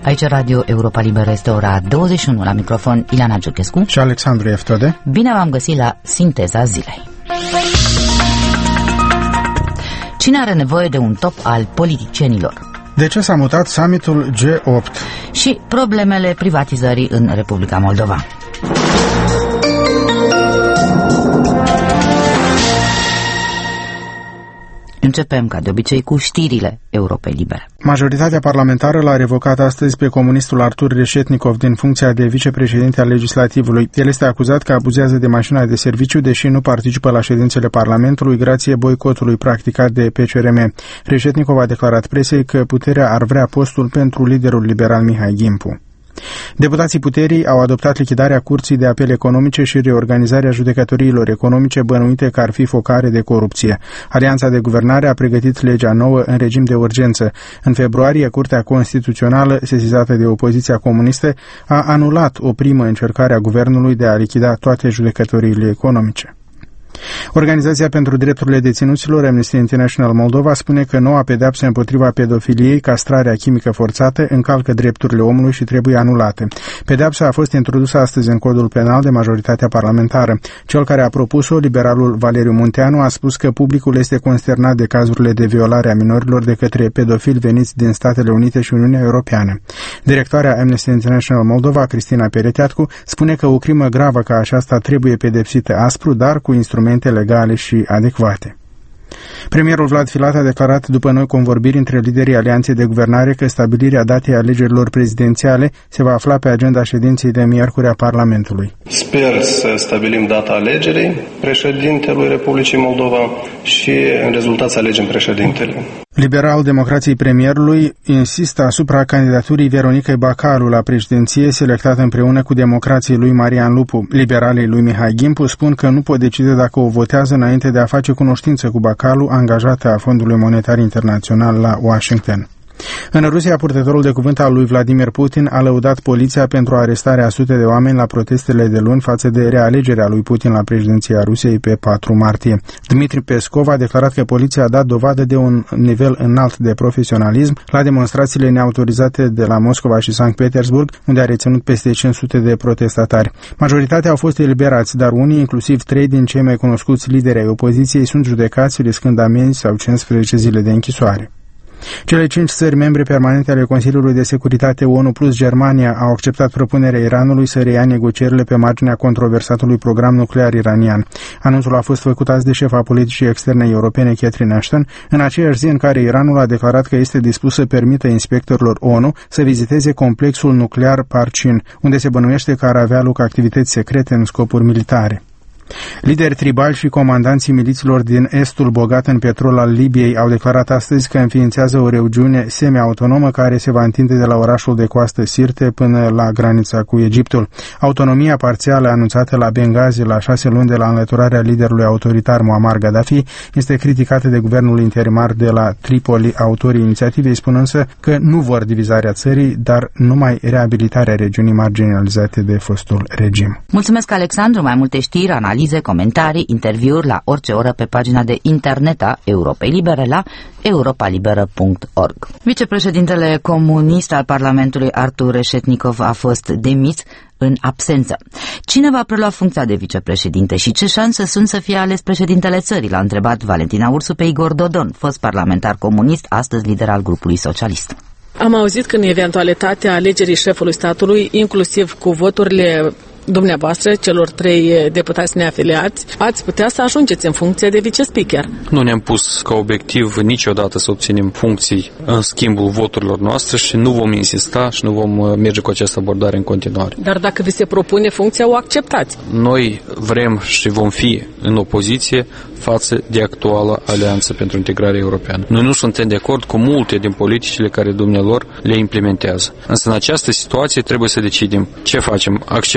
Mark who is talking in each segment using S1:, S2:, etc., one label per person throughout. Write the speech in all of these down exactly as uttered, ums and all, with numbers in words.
S1: Aici Radio Europa Liberă, este ora douăzeci și unu, la microfon Ileana Giurchescu
S2: și Alexandru Eftode.
S1: Bine v-am găsit la Sinteza Zilei. Cine are nevoie de un top al politicienilor?
S2: De ce s-a mutat summitul G opt?
S1: Și problemele privatizării în Republica Moldova. Începem, ca de obicei, cu știrile Europei Libere.
S2: Majoritatea parlamentară l-a revocat astăzi pe comunistul Artur Reșetnikov din funcția de vicepreședinte al Legislativului. El este acuzat că abuzează de mașina de serviciu, deși nu participă la ședințele Parlamentului, grație boicotului practicat de P C R M. Reșetnikov a declarat presei că puterea ar vrea postul pentru liderul liberal Mihai Gimpu. Deputații puterii au adoptat lichidarea Curții de Apel Economice și reorganizarea judecătoriilor economice bănuite că ar fi focare de corupție. Alianța de guvernare a pregătit legea nouă în regim de urgență. În februarie, Curtea Constituțională, sesizată de opoziția comunistă, a anulat o primă încercare a guvernului de a lichida toate judecătoriile economice. Organizația pentru drepturile deținuților Amnesty International Moldova spune că noua pedeapsă împotriva pedofiliei, castrarea chimică forțată, încalcă drepturile omului și trebuie anulate. Pedeapsa a fost introdusă astăzi în codul penal de majoritatea parlamentară. Cel care a propus-o, liberalul Valeriu Munteanu, a spus că publicul este consternat de cazurile de violare a minorilor de către pedofili veniți din Statele Unite și Uniunea Europeană. Directoarea Amnesty International Moldova, Cristina Pereteatcu, spune că o crimă gravă ca aceasta trebuie pedepsită aspru, dar cu instrumente legale și adecvate. Premierul Vlad Filat a declarat după noi convorbiri între liderii Alianței de Guvernare că stabilirea datei alegerilor prezidențiale se va afla pe agenda ședinței de miercuri a Parlamentului.
S3: Sper să stabilim data alegerii președintelui Republicii Moldova și în rezultat să alegem președintele.
S2: Liberal-democrații premierului insistă asupra candidaturii Veronicăi Bacalu la președinție, selectată împreună cu democrații lui Marian Lupu. Liberalii lui Mihai Gimpu spun că nu pot decide dacă o votează înainte de a face cunoștință cu Bacalu, angajată a Fondului Monetar Internațional la Washington. În Rusia, purtătorul de cuvânt al lui Vladimir Putin a lăudat poliția pentru arestarea a sute de oameni la protestele de luni față de realegerea lui Putin la președinția Rusiei pe patru martie. Dmitri Peskov a declarat că poliția a dat dovadă de un nivel înalt de profesionalism la demonstrațiile neautorizate de la Moscova și Sankt Petersburg, unde a reținut peste cinci sute de protestatari. Majoritatea au fost eliberați, dar unii, inclusiv trei din cei mai cunoscuți lideri ai opoziției, sunt judecați riscând amenzi sau cincisprezece zile de închisoare. Cele cinci țări membre permanente ale Consiliului de Securitate ONU plus Germania au acceptat propunerea Iranului să reia negocierile pe marginea controversatului program nuclear iranian. Anunțul a fost făcut azi de șefa politicii externe europene Catherine Ashton, în aceeași zi în care Iranul a declarat că este dispus să permită inspectorilor ONU să viziteze complexul nuclear Parchin, unde se bănuiește că ar avea loc activități secrete în scopuri militare. Lideri tribali și comandanții miliților din estul bogat în petrol al Libiei au declarat astăzi că înființează o regiune semi-autonomă care se va întinde de la orașul de coastă Sirte până la granița cu Egiptul. Autonomia parțială anunțată la Benghazi la șase luni de la înlăturarea liderului autoritar Muammar Gaddafi este criticată de guvernul interimar de la Tripoli. Autorii inițiativei spun însă că nu vor divizarea țării, dar numai reabilitarea regiunii marginalizate de fostul regim.
S1: Mulțumesc, Alexandru. Mai multe știri, analize, comentarii, interviuri la orice oră pe pagina de internet a Europei Libere la europa liberă punct org. Vicepreședintele comunist al Parlamentului Artur Reșetnikov a fost demis în absență. Cine va prelua funcția de vicepreședinte și ce șanse sunt să fie ales președintele țării? L-a întrebat Valentina Ursu pe Igor Dodon, fost parlamentar comunist, astăzi lider al grupului socialist.
S4: Am auzit că în eventualitatea alegerii șefului statului, inclusiv cu voturile dumneavoastră, celor trei deputați neafiliați, ați putea să ajungeți în funcție de vice-speaker.
S5: Nu ne-am pus ca obiectiv niciodată să obținem funcții în schimbul voturilor noastre și nu vom insista și nu vom merge cu această abordare în continuare.
S4: Dar dacă vi se propune funcția, o acceptați?
S5: Noi vrem și vom fi în opoziție față de actuala Alianță pentru Integrare Europeană. Noi nu suntem de acord cu multe din politicile care dumnealor le implementează. Însă în această situație trebuie să decidem ce facem. Acceptăm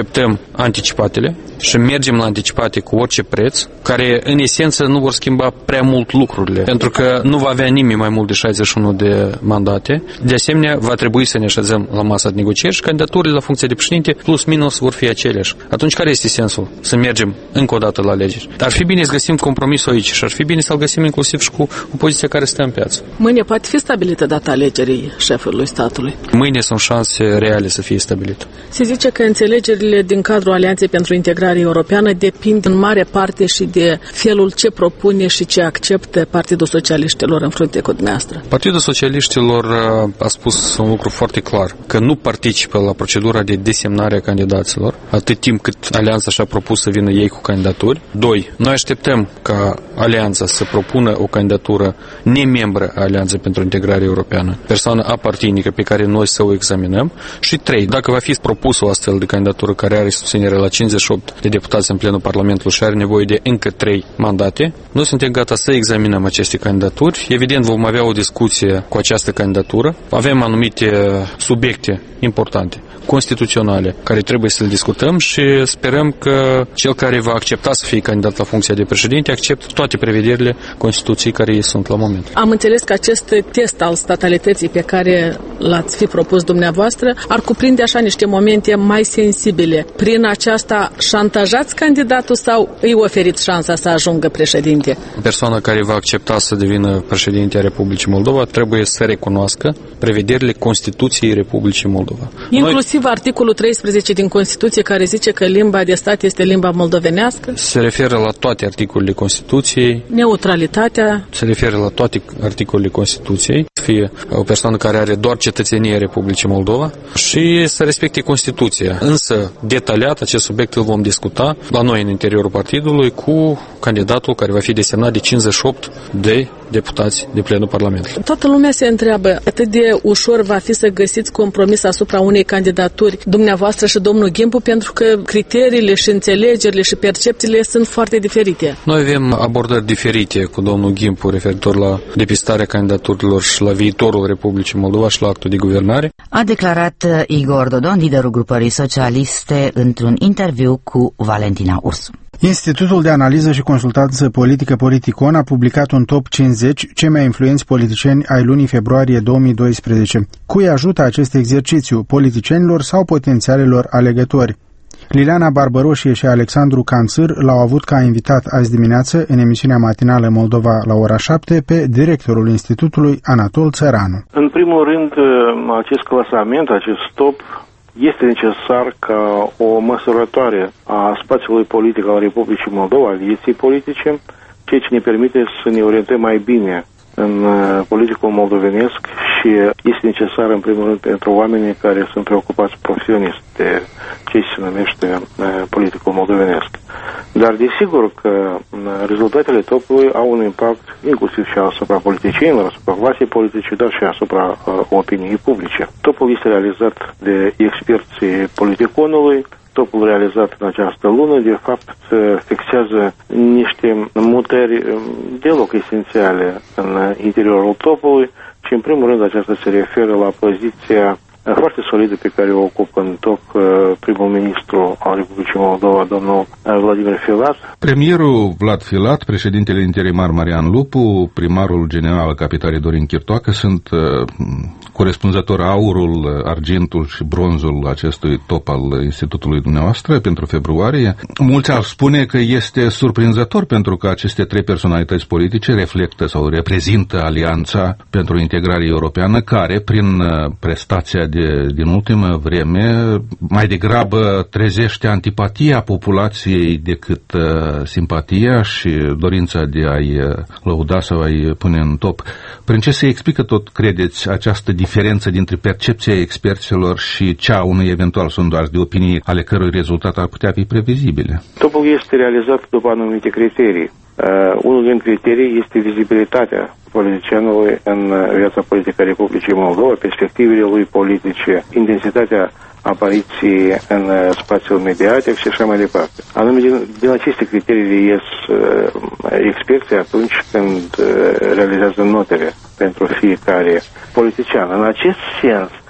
S5: anticipatele și mergem la anticipate cu orice preț, care în esență nu vor schimba prea mult lucrurile, pentru că nu va avea nimeni mai mult de șaizeci și unu de mandate. De asemenea, va trebui să ne așezăm la masa de negocieri și candidaturile la funcția de președinte plus minus vor fi aceleași. Atunci care este sensul? Să mergem încă o dată la alegeri. Ar fi bine să găsim compromisul aici și ar fi bine să-l găsim inclusiv și cu opoziția care stă în piață.
S4: Mâine poate fi stabilită data alegerii șefului statului.
S5: Mâine sunt șanse reale să fie stabilită.
S4: Se zice că înțelegerile din cadrul Alianței pentru Integrare Europeană depind în mare parte și de felul ce propune și ce acceptă Partidul Socialiștilor în frunte cu dumneavoastră.
S5: Partidul Socialiștilor a spus un lucru foarte clar, că nu participă la procedura de desemnare a candidaților, atât timp cât Alianța și-a propus să vină ei cu candidaturi. Doi, noi așteptăm ca Alianța să propună o candidatură nemembră a Alianței pentru Integrare Europeană, persoană apartinică pe care noi să o examinăm. Și trei, dacă va fi propus o astfel de candidatură care are susținere la cincizeci și opt de deputați în plenul Parlamentului și are nevoie de încă trei mandate, noi suntem gata să examinăm aceste candidaturi. Evident, vom avea o discuție cu această candidatură. Avem anumite subiecte importante, constituționale, care trebuie să le discutăm și sperăm că cel care va accepta să fie candidat la funcția de președinte acceptă toate prevederile Constituției care ei sunt la moment.
S4: Am înțeles că acest test al statalității pe care l-ați fi propus dumneavoastră ar cuprinde așa niște momente mai sensibile. Prin aceasta șantajați candidatul sau îi oferiți șansa să ajungă președinte?
S5: Persoana care va accepta să devină președinte a Republicii Moldova trebuie să recunoască prevederile Constituției Republicii Moldova.
S4: Inclusiv Noi... articolul treisprezece din Constituție care zice că limba de stat este limba moldovenească?
S5: Se referă la toate articolele Constituției.
S4: Neutralitatea?
S5: Se referă la toate articolele Constituției. Să fie o persoană care are doar cetățenie Republicii Moldova și să respecte Constituția. Însă, detaliat, acest subiect îl vom discuta la noi în interiorul partidului cu candidatul care va fi desemnat de cincizeci și opt de deputați de plenul Parlamentului.
S4: Toată lumea se întreabă atât de ușor va fi să găsiți compromis asupra unei candidaturi dumneavoastră și domnul Ghimpu, pentru că criteriile și înțelegerile și percepțiile sunt foarte diferite.
S5: Noi avem abordări diferite cu domnul Ghimpu referitor la depistarea candidaturilor și la viitorul Republicii Moldova și la actul de guvernare.
S1: A declarat Igor Dodon, liderul grupării socialiste, într-un interviu cu Valentina Ursu.
S2: Institutul de Analiză și Consultanță Politică Politicon a publicat un top cincizeci cei mai influenți politicieni ai lunii februarie două mii doisprezece. Cui ajută acest exercițiu, politicienilor sau potențialilor alegători? Liliana Barbăroșie și Alexandru Canțâr l-au avut ca invitat azi dimineață în emisiunea matinală Moldova la ora șapte pe directorul Institutului Anatol Țăranu.
S6: În primul rând, acest clasament, acest top, este necesar ca o măsurătoare a spațiului politic al Republicii Moldova, al vieții politice, ceea ce ne permite să ne orientăm mai bine în politicul moldovenesc și este necesar în primul rând pentru oamenii care sunt preocupați profesionist de ce se numește politicul moldovenesc. Dar desigur că rezultatele topului au un impact inclusiv și asupra politicienilor, asupra clasei politice, dar și asupra uh, opiniei publice. Topul este realizat de experții politiconului. Topul realizat în această lună, de fapt, fixează niște mutări deloc esențiale în interiorul topului și, în primul rând, aceasta se referă la poziția foarte solidă pe care o ocupă în top primul ministru al Republicii Moldova, domnul Vladimir Filat.
S7: Premierul Vlad Filat, președintele interimar Marian Lupu, primarul general al capitalei Dorin Chirtoacă sunt uh, corespunzător aurul, argintul și bronzul acestui top al institutului dumneavoastră pentru februarie. Mulți ar spune că este surprinzător pentru că aceste trei personalități politice reflectă sau reprezintă Alianța pentru Integrare Europeană, care, prin prestația de, din ultimă vreme, mai degrabă trezește antipatia populației decât uh, simpatia și dorința de a-i lăuda sau a-i pune în top. Prin ce se explică, tot credeți, această diferență dintre percepția experților și cea a unui eventual sondaj de opinie, ale cărui rezultat ar putea fi previzibile?
S6: Topul este realizat după anumite criterii. Uh, unul din criterii este vizibilitatea politicianului în viața politică a Republicii Moldova, perspectivele lui politice, intensitatea apariției în spațiul mediatic și așa mai departe. Anume, din, din aceste criterii ies uh, experții atunci când uh, realizează notele pentru fiecare politician. În acest sens,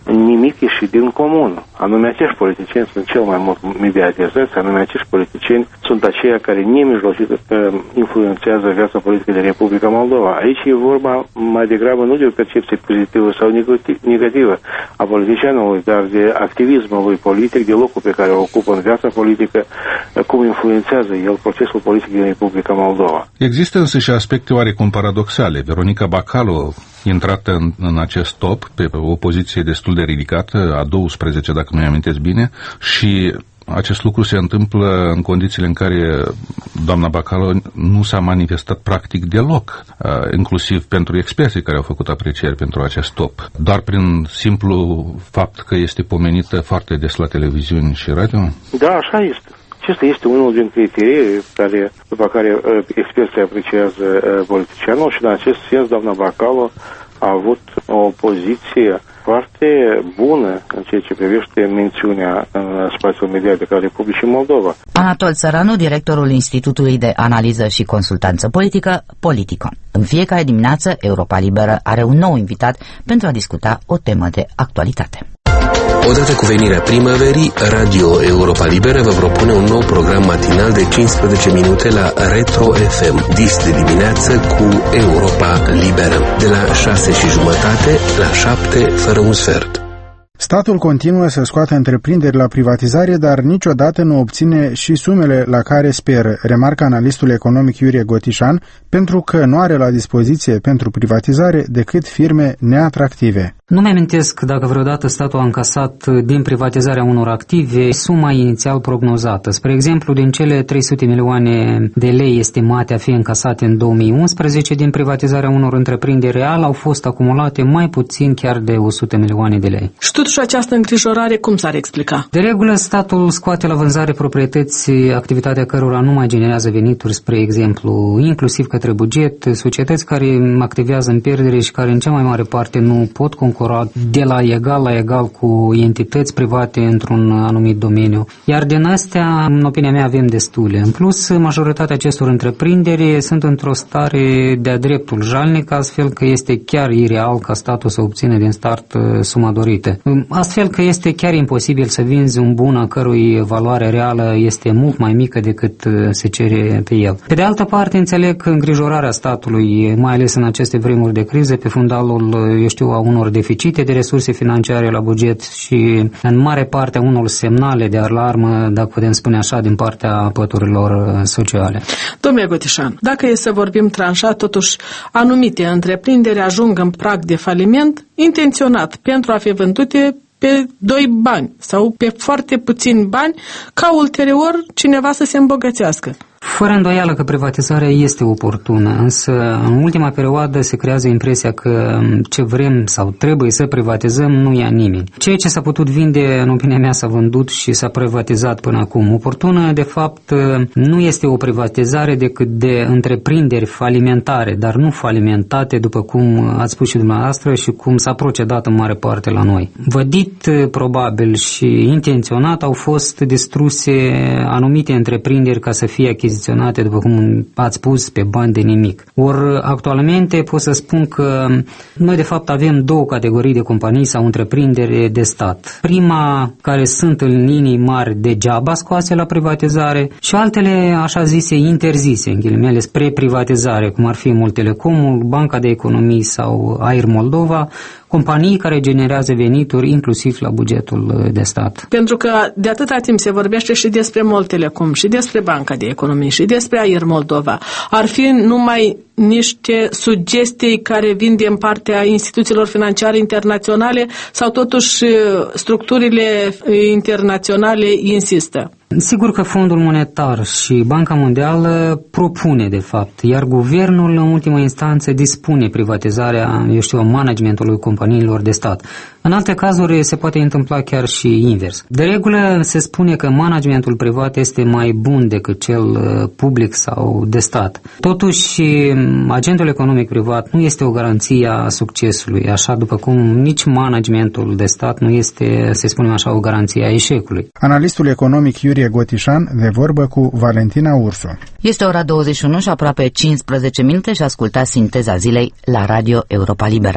S6: nimic ieșit din comun. Anume, acești politicieni sunt cel mai mult mediatizați, anume, acești politicieni sunt aceia care nemijlocit influențează viața politică de Republica Moldova. Aici e vorba mai degrabă nu de o percepție pozitivă sau negativă a politicianului, dar de activismul lui politic, de locul pe care o ocupă în viața politică, cum influențează el procesul politic din Republica Moldova.
S7: Există însă și aspecte oarecum paradoxale. Veronica Bacalo, intrată în, în acest top, pe o poziție destul de ridicată, a douăsprezece, dacă nu-i amintesc bine, și acest lucru se întâmplă în condițiile în care doamna Bacalo nu s-a manifestat practic deloc, inclusiv pentru experții care au făcut aprecieri pentru acest top. Doar prin simplu fapt că este pomenită foarte des la televiziuni și radio?
S6: Da, așa este. Acesta este unul din criterii care, după care experții apreciază politicianul și în acest sens doamna Bacalo a avut o poziție foarte bună în ceea ce privește mențiunea în spațiul mediatic al Republicii Moldova.
S1: Anatol Țăranu, directorul Institutului de Analiză și Consultanță Politică, Politico. În fiecare dimineață, Europa Liberă are un nou invitat pentru a discuta o temă de actualitate.
S8: Odată cu venirea primăverii, Radio Europa Liberă vă propune un nou program matinal de cincisprezece minute la Retro F M, dis de dimineață cu Europa Liberă, de la șase și jumătate la șapte fără un sfert.
S2: Statul continuă să scoată întreprinderi la privatizare, dar niciodată nu obține și sumele la care speră, remarcă analistul economic Iurie Gotișan, pentru că nu are la dispoziție pentru privatizare decât firme neatractive.
S9: Nu mi-amintesc dacă vreodată statul a încasat din privatizarea unor active suma inițial prognozată. Spre exemplu, din cele trei sute milioane de lei estimate a fi încasate în două mii unsprezece din privatizarea unor întreprinderi real, au fost acumulate mai puțin chiar de o sută milioane de lei.
S4: Și totuși această îngrijorare cum s-ar explica?
S9: De regulă, statul scoate la vânzare proprietăți, activitatea cărora nu mai generează venituri, spre exemplu, inclusiv către buget, societăți care activează în pierdere și care în cea mai mare parte nu pot concura de la egal la egal cu entități private într-un anumit domeniu. Iar din astea, în opinia mea, avem destule. În plus, majoritatea acestor întreprinderi sunt într-o stare de-a dreptul jalnic, astfel că este chiar ireal ca statul să obțină din start suma dorită. Astfel că este chiar imposibil să vinzi un bun a cărui valoare reală este mult mai mică decât se cere pe el. Pe de altă parte, înțeleg că îngrijorarea statului, mai ales în aceste vremuri de criză, pe fundalul, eu știu, a unor deficite de resurse financiare la buget și în mare parte a unor semnale de alarmă, dacă putem spune așa, din partea păturilor sociale.
S4: Domnule Gotișan, dacă e să vorbim tranșat, totuși anumite întreprinderi ajung în prag de faliment intenționat pentru a fi vândute pe doi bani sau pe foarte puțini bani, ca ulterior cineva să se îmbogățească.
S9: Fără îndoială că privatizarea este oportună, însă în ultima perioadă se creează impresia că ce vrem sau trebuie să privatizăm nu ia nimeni. Ceea ce s-a putut vinde, în opinia mea, s-a vândut și s-a privatizat până acum. Oportună, de fapt, nu este o privatizare decât de întreprinderi falimentare, dar nu falimentate, după cum ați spus și dumneavoastră și cum s-a procedat în mare parte la noi. Vădit, probabil, și intenționat au fost distruse anumite întreprinderi ca să fie achiziționate, după cum ați spus, pe bani de nimic. Ori, actualmente, pot să spun că noi, de fapt, avem două categorii de companii sau întreprinderi de stat. Prima, care sunt în linii mari degeaba scoase la privatizare și altele, așa zise, interzise, în ghilimele, spre privatizare, cum ar fi Multelecomul, Banca de Economii sau Air Moldova, companii care generează venituri inclusiv la bugetul de stat.
S4: Pentru că de atâta timp se vorbește și despre Multelecom, și despre Banca de Economie, și despre Air Moldova. Ar fi numai niște sugestii care vin din partea instituțiilor financiare internaționale sau totuși structurile internaționale insistă?
S9: Sigur că Fondul Monetar și Banca Mondială propune, de fapt, iar guvernul, în ultima instanță, dispune privatizarea, eu știu, managementului companiilor de stat. În alte cazuri se poate întâmpla chiar și invers. De regulă se spune că managementul privat este mai bun decât cel public sau de stat. Totuși, agentul economic privat nu este o garanție a succesului, așa după cum nici managementul de stat nu este, să spunem așa, o garanție a eșecului.
S2: Analistul economic Iurie Gotișan de vorbă cu Valentina Ursu.
S1: Este ora douăzeci și unu și aproape cincisprezece minute și ascultați sinteza zilei la Radio Europa Liberă.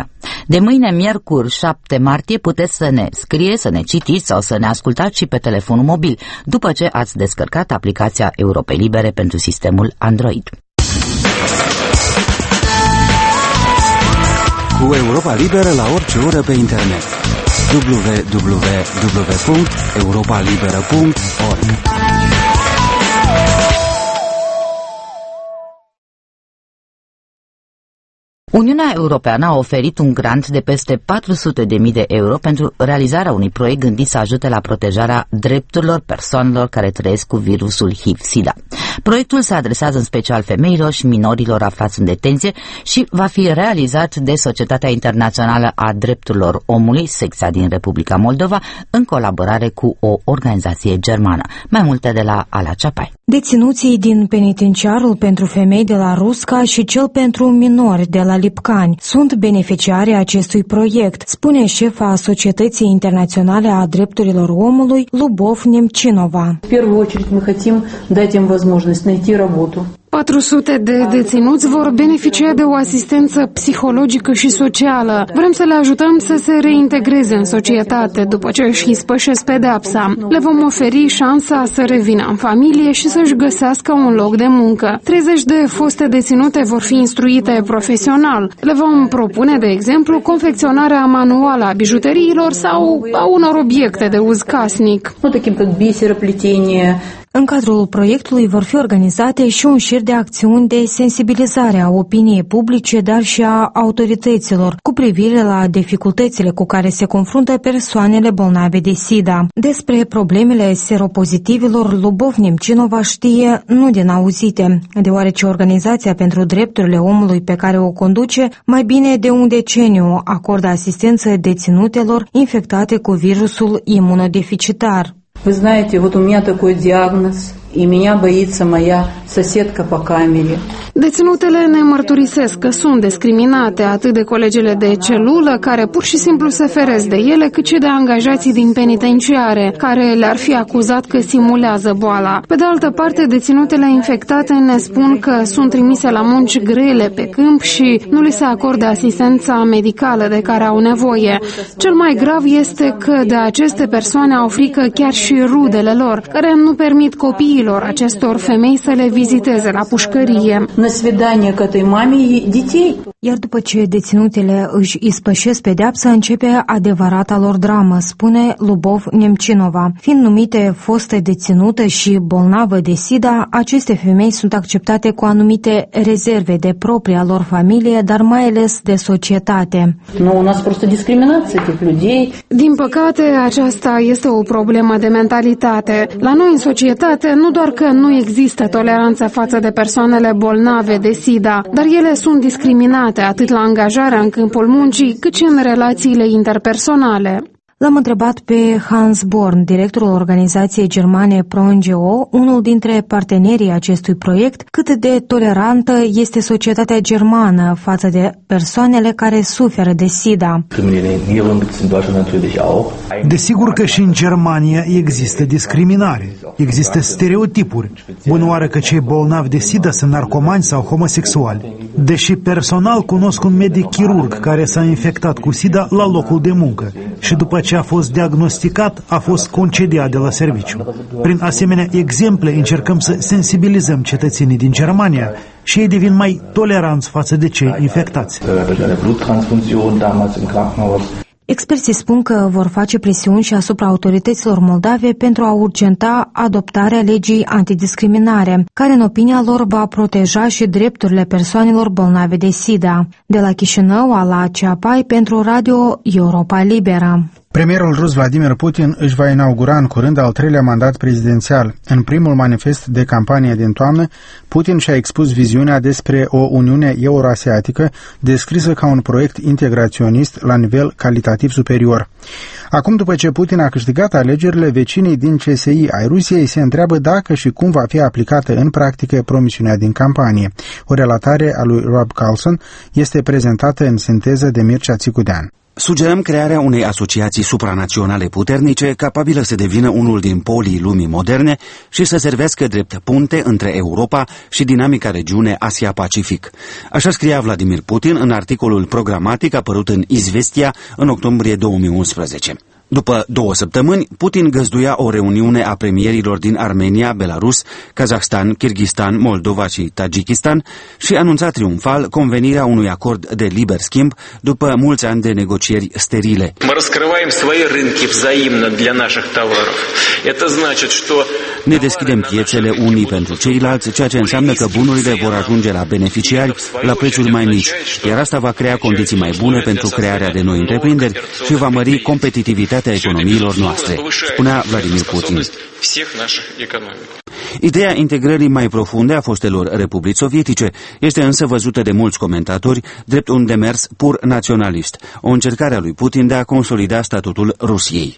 S1: De mâine, miercuri, șapte martie, puteți să ne scrie, să ne citiți sau să ne ascultați și pe telefonul mobil, după ce ați descărcat aplicația Europei Libere pentru sistemul Android.
S10: Cu Europa Liberă la orice oră pe internet. w w w punct europa liberă punct org
S1: Uniunea Europeană a oferit un grant de peste patru sute de mii de euro pentru realizarea unui proiect gândit să ajute la protejarea drepturilor persoanelor care trăiesc cu virusul H I V-SIDA. Proiectul se adresează în special femeilor și minorilor aflați în detenție și va fi realizat de Societatea Internațională a Drepturilor Omului, secția din Republica Moldova, în colaborare cu o organizație germană. Mai multe de la Ala Ceapai.
S11: Deținuții din penitenciarul pentru femei de la Rusca și cel pentru minori de la Lipcani sunt beneficiarii acestui proiect, spune șefa Societății Internaționale a Drepturilor Omului, Lubov Nemcinova.
S12: В первую очередь мы хотим дать им возможность найти работу.
S13: patru sute de deținuți vor beneficia de o asistență psihologică și socială. Vrem să le ajutăm să se reintegreze în societate după ce își ispășesc pedeapsa. Le vom oferi șansa să revină în familie și să-și găsească un loc de muncă. treizeci de foste deținute vor fi instruite profesional. Le vom propune, de exemplu, confecționarea manuală a bijuteriilor sau a unor obiecte de uz casnic.
S11: În cadrul proiectului vor fi organizate și un șir de acțiuni de sensibilizare a opiniei publice, dar și a autorităților, cu privire la dificultățile cu care se confruntă persoanele bolnave de SIDA. Despre problemele seropozitivilor, Lubov Nemcinova știe nu din auzite, deoarece Organizația pentru Drepturile Omului pe care o conduce mai bine de un deceniu acordă asistență deținutelor infectate cu virusul imunodeficitar.
S12: Вы знаете, вот у меня такой диагноз, и меня боится моя соседка по камере.
S13: Deținutele ne mărturisesc că sunt discriminate atât de colegele de celulă, care pur și simplu se feresc de ele, cât și de angajații din penitenciare, care le-ar fi acuzat că simulează boala. Pe de altă parte, deținutele infectate ne spun că sunt trimise la munci grele pe câmp și nu li se acordă asistența medicală de care au nevoie. Cel mai grav este că de aceste persoane au frică chiar și rudele lor, care nu permit copiilor acestor femei să le viziteze la pușcărie.
S11: Iar după ce deținutele își ispășesc pedeapsa, începe adevărata lor dramă, spune Lubov Nemcinova. Fiind numite foste deținută și bolnavă de SIDA, aceste femei sunt acceptate cu anumite rezerve de propria lor familie, dar mai ales de societate.
S13: Din păcate, aceasta este o problemă de mentalitate. La noi în societate nu doar că nu există toleranță față de persoanele bolnave de SIDA, dar ele sunt discriminate atât la angajarea în câmpul muncii, cât și în relațiile interpersonale.
S11: L-am întrebat pe Hans Born, directorul organizației germane Pro-N G O, unul dintre partenerii acestui proiect, cât de tolerantă este societatea germană față de persoanele care suferă de SIDA.
S14: Desigur că și în Germania există discriminare, există stereotipuri. Bunoară că cei bolnavi de SIDA sunt narcomani sau homosexuali. Deși personal cunosc un medic chirurg care s-a infectat cu SIDA la locul de muncă și după ce a fost diagnosticat, a fost concediat de la serviciu. Prin asemenea exemple încercăm să sensibilizăm cetățenii din Germania și ei devin mai toleranți față de cei infectați.
S11: Experții spun că vor face presiuni și asupra autorităților moldave pentru a urgenta adoptarea legii antidiscriminare, care în opinia lor va proteja și drepturile persoanelor bolnave de SIDA. De la Chișinău, Ala Ceapai, pentru Radio Europa Liberă.
S2: Premierul rus Vladimir Putin își va inaugura în curând al treilea mandat prezidențial. În primul manifest de campanie din toamnă, Putin și-a expus viziunea despre o Uniune euroasiatică descrisă ca un proiect integraționist la nivel calitativ superior. Acum, după ce Putin a câștigat alegerile, vecinii din C S I ai Rusiei se întreabă dacă și cum va fi aplicată în practică promisiunea din campanie. O relatare a lui Rob Carlson este prezentată în sinteză de Mircea Țicudean.
S10: Sugerăm crearea unei asociații supranaționale puternice, capabilă să devină unul din polii lumii moderne și să servească drept punte între Europa și dinamica regiune Asia-Pacific. Așa scria Vladimir Putin în articolul programatic apărut în Izvestia în octombrie două mii unsprezece. După două săptămâni, Putin găzduia o reuniune a premierilor din Armenia, Belarus, Kazahstan, Kirghistan, Moldova și Tajikistan și anunța triumfal convenirea unui acord de liber schimb după mulți ani de negocieri sterile. Ne deschidem piețele unii pentru ceilalți, ceea ce înseamnă că bunurile vor ajunge la beneficiari la prețuri mai mici, iar asta va crea condiții mai bune pentru crearea de noi întreprinderi și va mări competitivitatea economiilor noastre, spunea Vladimir Putin. Ideea integrării mai profunde a fostelor republici sovietice este însă văzută de mulți comentatori drept un demers pur naționalist, o încercare a lui Putin de a consolida statutul Rusiei.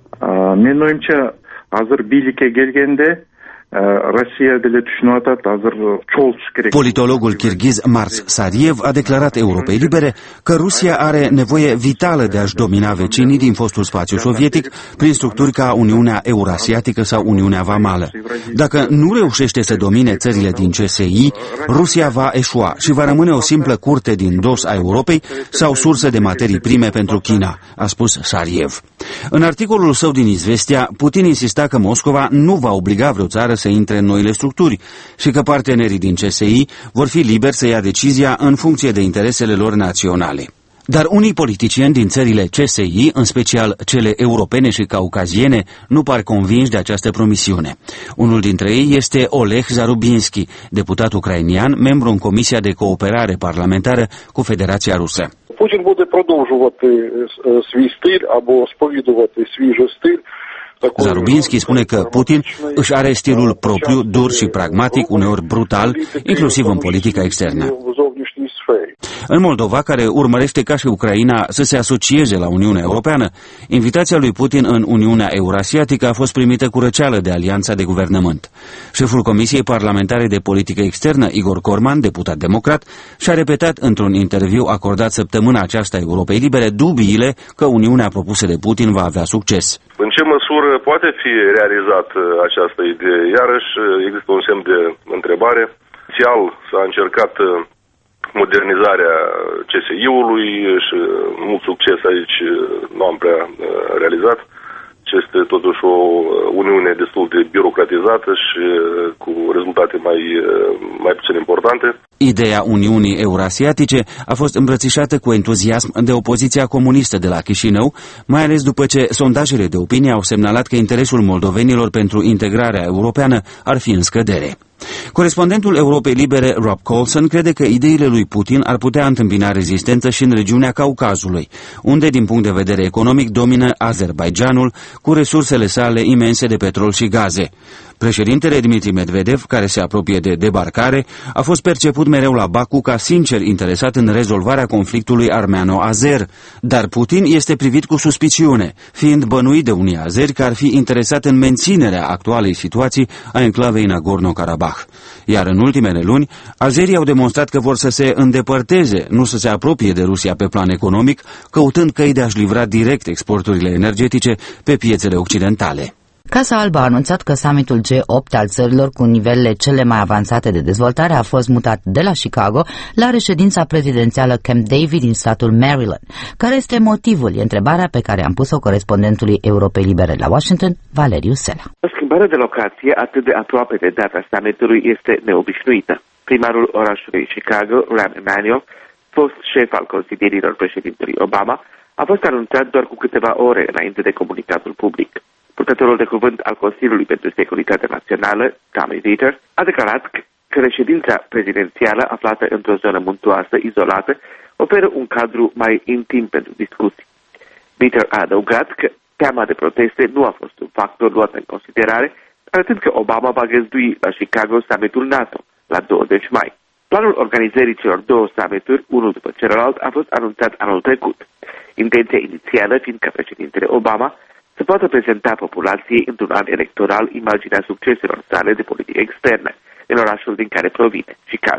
S10: Politologul kirghiz Mars Sariev a declarat Europei Libere că Rusia are nevoie vitală de a-și domina vecinii din fostul spațiu sovietic prin structuri ca Uniunea Eurasiatică sau Uniunea Vamală. Dacă nu reușește să domine țările din C S I, Rusia va eșua și va rămâne o simplă curte din dos a Europei sau sursă de materii prime pentru China, a spus Sariev. În articolul său din Izvestia, Putin insista că Moscova nu va obliga vreo țară să intre în noile structuri și că partenerii din C S I vor fi liberi să ia decizia în funcție de interesele lor naționale. Dar unii politicieni din țările C S I, în special cele europene și caucaziene, nu par convinși de această promisiune. Unul dintre ei este Oleg Zarubinski, deputat ucrainian, membru în Comisia de Cooperare Parlamentară cu Federația Rusă.
S15: Putin буде продовжувати свій стиль або сповідувати свій же стиль.
S10: Zarubinski spune că Putin își are stilul propriu, dur și pragmatic, uneori brutal, inclusiv în politica externă. În Moldova, care urmărește ca și Ucraina să se asocieze la Uniunea Europeană, invitația lui Putin în Uniunea Eurasiatică a fost primită cu răceală de alianța de guvernământ. Șeful Comisiei Parlamentare de Politică Externă, Igor Corman, deputat democrat, și-a repetat într-un interviu acordat săptămâna aceasta Europei Libere dubiile că Uniunea propusă de Putin va avea succes.
S16: În ce măsură poate fi realizată această idee? Iarăși există un semn de întrebare. Inițial s-a încercat modernizarea C S I-ului și mult succes aici nu am prea realizat. Este totuși o uniune destul de birocratizată și cu rezultate mai, mai puțin importante.
S10: Ideea Uniunii Eurasiatice a fost îmbrățișată cu entuziasm de opoziția comunistă de la Chișinău, mai ales după ce sondajele de opinie au semnalat că interesul moldovenilor pentru integrarea europeană ar fi în scădere. Corespondentul Europei Libere, Rob Colson, crede că ideile lui Putin ar putea întâmpina rezistență și în regiunea Caucazului, unde, din punct de vedere economic, domină Azerbaidjanul cu resursele sale imense de petrol și gaze. Președintele Dmitri Medvedev, care se apropie de debarcare, a fost perceput mereu la Baku ca sincer interesat în rezolvarea conflictului armeano-azer, dar Putin este privit cu suspiciune, fiind bănuit de unii azeri că ar fi interesat în menținerea actualei situații a enclavei Nagorno-Karabakh. Iar în ultimele luni, azerii au demonstrat că vor să se îndepărteze, nu să se apropie de Rusia pe plan economic, căutând căi de a-și livra direct exporturile energetice pe piețele occidentale.
S1: Casa Albă a anunțat că summitul G opt al țărilor cu nivelele cele mai avansate de dezvoltare a fost mutat de la Chicago la reședința prezidențială Camp David din statul Maryland. Care este motivul? E întrebarea pe care am pus-o corespondentului Europei Libere la Washington, Valeriu Sela.
S17: Schimbarea de locație atât de aproape de data summitului este neobișnuită. Primarul orașului Chicago, Rahm Emanuel, fost șef al consilierilor președintelui Obama, a fost anunțat doar cu câteva ore înainte de comunicatul public. Purtătorul de cuvânt al Consiliului pentru Securitate Națională, Tommy Vietor, a declarat că reședința prezidențială aflată într-o zonă muntoasă, izolată, oferă un cadru mai intim pentru discuții. Vietor a adăugat că teama de proteste nu a fost un factor luat în considerare, arătând că Obama va găzdui la Chicago summitul NATO la douăzeci mai. Planul organizării celor două summituri, unul după celălalt, a fost anunțat anul trecut. Intenția inițială fiind ca președintele Obama să poată prezenta populației într-un an electoral imaginea succeselor sale de politică externă în orașul din care provine, Chicago.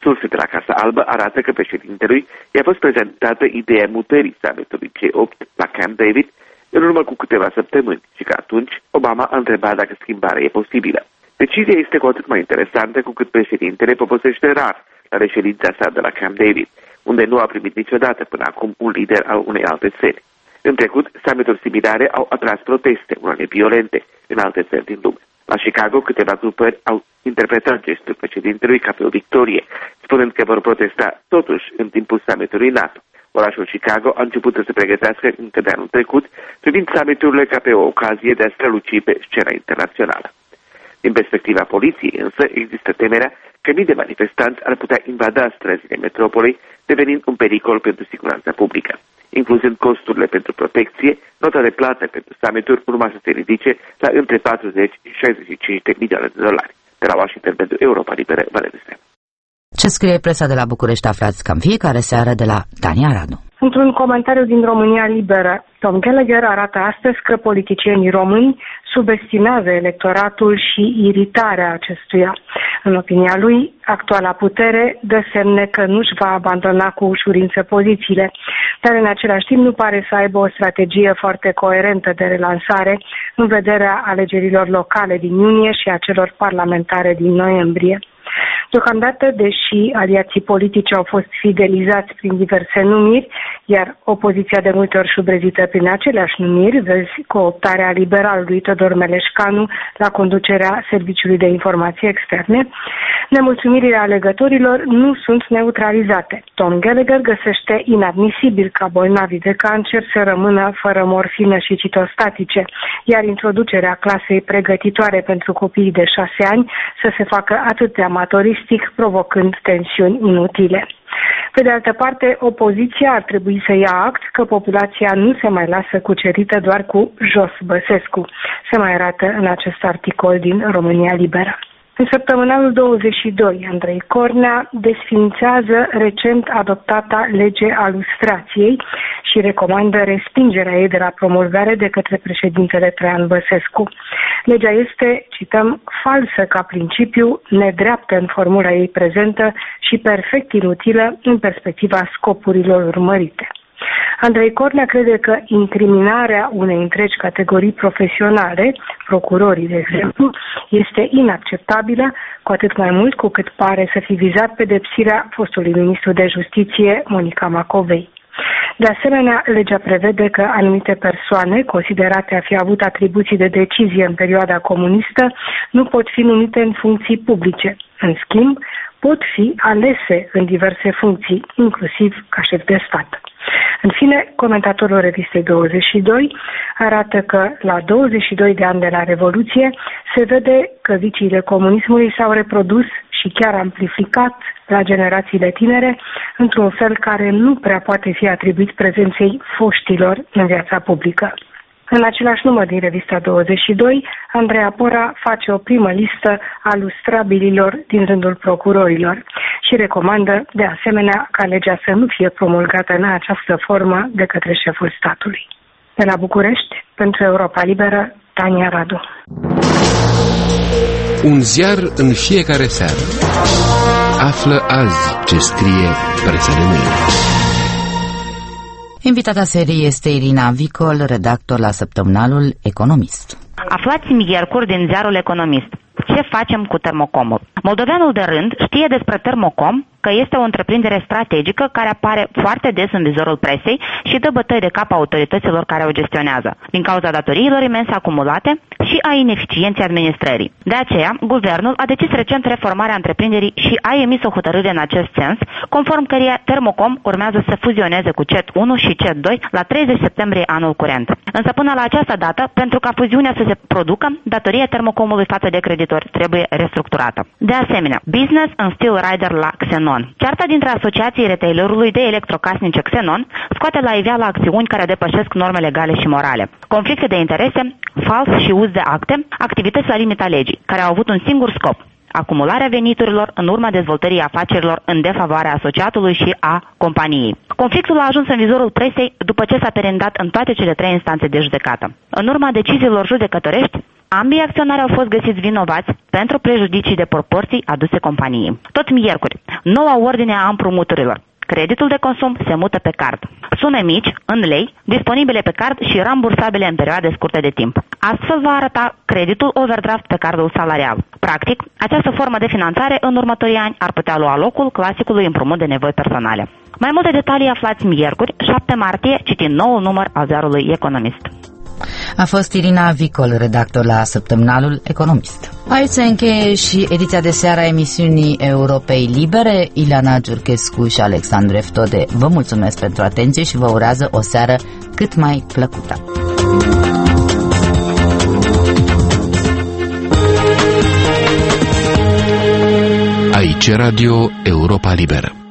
S17: Surse de la Casa Albă arată că președintelui i-a fost prezentată ideea mutării summitului G opt la Camp David în urmă cu câteva săptămâni și că atunci Obama a întrebat dacă schimbarea e posibilă. Decizia este cu atât mai interesantă cu cât președintele poposește rar la reședința sa de la Camp David, unde nu a primit niciodată până acum un lider al unei alte țări. În trecut, summituri similare au atras proteste, unele violente, în alte țări din lume. La Chicago, câteva grupări au interpretat gestul președintelui ca pe o victorie, spunând că vor protesta totuși în timpul summitului NATO. Orașul Chicago a început să se pregătească încă de anul trecut, privind summiturile ca pe o ocazie de a străluci pe scena internațională. Din perspectiva poliției, însă, există temerea că mii de manifestanți ar putea invada străzile metropolei, devenind un pericol pentru siguranța publică. Incluzând costurile pentru protecție, nota de plată pentru summituri urma să se ridice la între patruzeci și șaizeci și cinci de milioane de dolari. De la Washington pentru Europa Liberă, Valeriu Steanu.
S1: Ce scrie presa de la București aflați cam fiecare seară de la Tania Radu.
S18: Într-un comentariu din România Liberă, Tom Gallagher arată astăzi că politicienii români subestimează electoratul și iritarea acestuia. În opinia lui, actuala putere dă semne că nu-și va abandona cu ușurință pozițiile, dar în același timp nu pare să aibă o strategie foarte coerentă de relansare în vederea alegerilor locale din iunie și a celor parlamentare din noiembrie. Deocamdată, deși aliații politici au fost fidelizați prin diverse numiri, iar opoziția de multe ori șubrezită prin aceleași numiri, vezi cooptarea liberalului Todor Meleșcanu la conducerea Serviciului de Informații Externe, nemulțumirile alegătorilor nu sunt neutralizate. Tom Gallagher găsește inadmisibil ca bolnavii de cancer să rămână fără morfină și citostatice, iar introducerea clasei pregătitoare pentru copiii de șase ani să se facă atât de amatoristic, provocând tensiuni inutile. Pe de altă parte, opoziția ar trebui să ia act că populația nu se mai lasă cucerită doar cu Jos Băsescu. Se mai arată în acest articol din România Liberă. În săptămânalul douăzeci și doi, Andrei Cornea desființează recent adoptata lege a lustrației și recomandă respingerea ei de la promulgare de către președintele Traian Băsescu. Legea este, cităm, falsă ca principiu, nedreaptă în formula ei prezentă și perfect inutilă în perspectiva scopurilor urmărite. Andrei Cornea crede că incriminarea unei întregi categorii profesionale, procurorii de exemplu, este inacceptabilă, cu atât mai mult cu cât pare să fi vizat pedepsirea fostului ministru de Justiție, Monica Macovei. De asemenea, legea prevede că anumite persoane, considerate a fi avut atribuții de decizie în perioada comunistă, nu pot fi numite în funcții publice. În schimb, pot fi alese în diverse funcții, inclusiv ca șef de stat. În fine, comentatorul revistei douăzeci și doi arată că la douăzeci și doi de ani de la Revoluție se vede că viciile comunismului s-au reprodus și chiar amplificat la generațiile tinere într-un fel care nu prea poate fi atribuit prezenței foștilor în viața publică. În același număr din revista douăzeci și doi, Andreea Pora face o primă listă a lustrabililor din rândul procurorilor și recomandă, de asemenea, ca legea să nu fie promulgată în această formă de către șeful statului. De la București, pentru Europa Liberă, Tania Radu.
S8: Un ziar în fiecare seară. Află azi ce scrie presa de mâine.
S1: Invitata seriei este Irina Vicol, redactor la săptămânalul Economist.
S19: Aflați miercuri din ziarul Economist. Ce facem cu termocomul? Moldoveanul de rând știe despre Termocom că este o întreprindere strategică care apare foarte des în vizorul presei și dă bătăi de cap autorităților care o gestionează, din cauza datoriilor imense acumulate și a ineficienței administrării. De aceea, guvernul a decis recent reformarea întreprinderii și a emis o hotărâre în acest sens, conform căreia Termocom urmează să fuzioneze cu C E T unu și C E T doi la treizeci septembrie anul curent. Însă până la această dată, pentru ca fuziunea să se producă, datoria Termocomului față de creditori trebuie restructurată. De asemenea, business în stil rider la Xenon. Cearta dintre asociații retailerului de electrocasnice Xenon scoate la iveală acțiuni care depășesc norme legale și morale. Conflicte de interese, fals și uz de acte, activități la limita legii, care au avut un singur scop: acumularea veniturilor în urma dezvoltării afacerilor în defavoarea asociatului și a companiei. Conflictul a ajuns în vizorul presei după ce s-a perindat în toate cele trei instanțe de judecată. În urma deciziilor judecătorești, Ambii acționari au fost găsiți vinovați pentru prejudicii de proporții aduse companiei. Tot miercuri, noua ordine a împrumuturilor. Creditul de consum se mută pe card. Sume mici, în lei, disponibile pe card și rambursabile în perioade scurte de timp. Astfel va arăta creditul overdraft pe cardul salarial. Practic, această formă de finanțare în următorii ani ar putea lua locul clasicului împrumut de nevoi personale. Mai multe detalii aflați miercuri, șapte martie, citind noul număr al ziarului Economist.
S1: A fost Irina Vicol, redactor la Săptămânalul Economist. Aici se încheie și ediția de seară a emisiunii Europei Libere. Ileana Giurchescu și Alexandru Eftode vă mulțumesc pentru atenție și vă urează o seară cât mai plăcută.
S8: Aici Radio Europa Liberă.